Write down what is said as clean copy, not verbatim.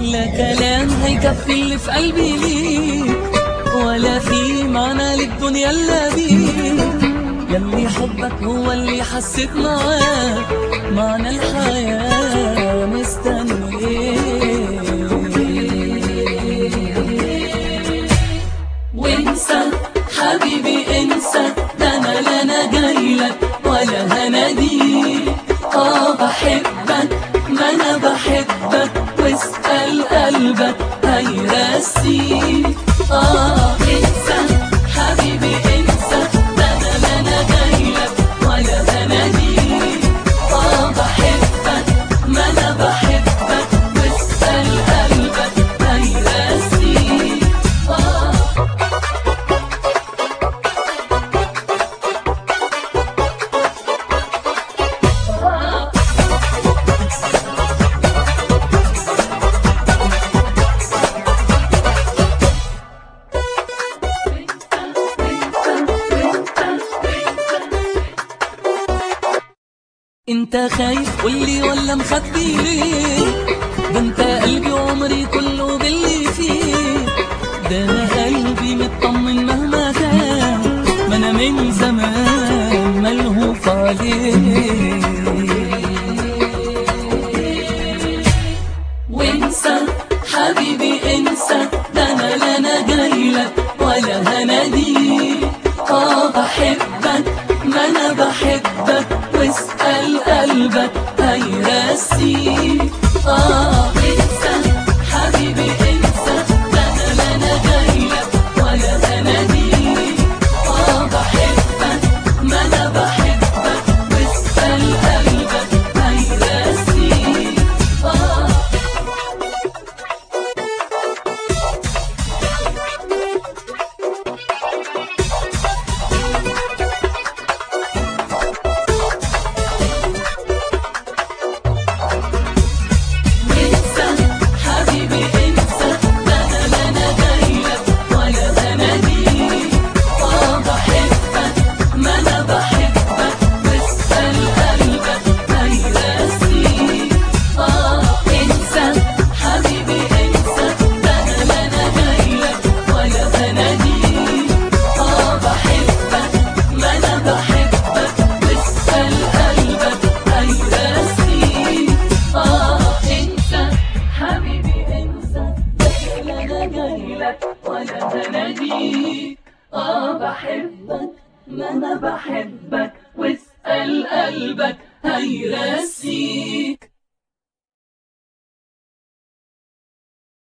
لا كلام هيكفي اللي في قلبي ليك، ولا في معنى للدنيا الا بيك. ياللي حبك هو اللي حسيت معاه معنى الحياة. مستني ايه؟ وانسى حبيبي انسى، ده انا لا انا جايلك ولا هناديك. بحبك ما انا بحبك، واسأل قلبك هيرسيك. انسى حبيبي انسى، ده انا لا انا جايلك ولا هناديك. بحبك ما انا بحبك، واسأل قلبك هيرسيك. انت خايف قولي ولا مخبي ليه؟ ده انت قلبي وعمري كله باللي فيه. ده انا قلبي مطمن مهما كان، ما انا من زمان ملهوف عليه. وانسى حبيبي انسى، ده انا لا انا جايلك ولا هناديك. بحبك ما انا بحبك، واسأل قلبك هيرسيك. انسى حبيبي انسى، ده انا لا انا جايلك ولا هناديك. بحبك ما انا بحبك، واسأل قلبك هيرسيك. ولا هناديك. بحبك ما انا بحبك، واسأل قلبك هيرسيك.